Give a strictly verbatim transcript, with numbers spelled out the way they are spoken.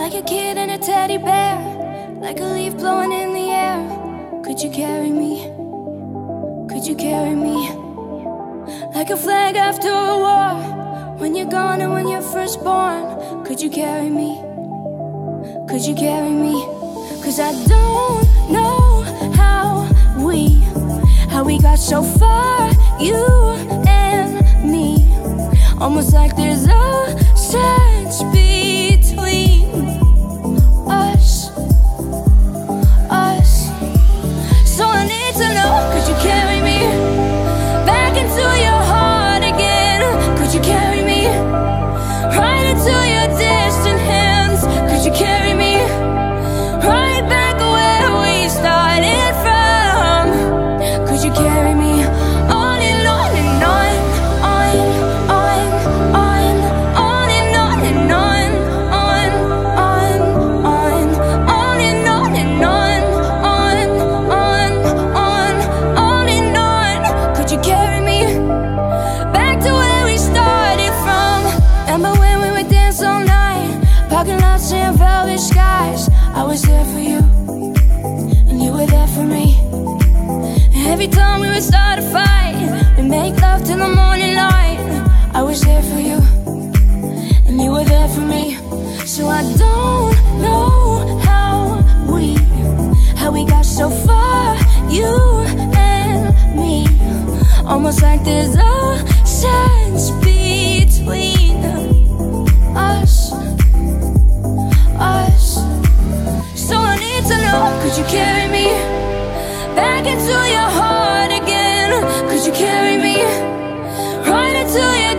like a kid and a teddy bear, like a leaf blowing in the air. Could you carry me? Could you carry me? Like a flag after a war, when you're gone and when you're first born. Could you carry me? Could you carry me? Cause I don't know how we, how we got so far, you and me. Almost like there's a sense between us, us. So I need to know, could you carry me back into your heart again? Could you carry me right into your distant hands? Could you carry me right back where we started from? Could you carry me on and on and on, on, on, on, on and on and on, on, on, on, on and on and on, on, on, on, on and on? Could you carry me back to where we started from? Remember when we would dance all night, parking lots and velvet skies? I was there for you, and you were there for me. And every time we would start a fight, we make love till the morning light. I was there for you, and you were there for me. So I don't know how we, how we got so far, you and me. Almost like there's a sense between us, us. So I need to know, could you carry me back into your heart again? Could you carry me right into your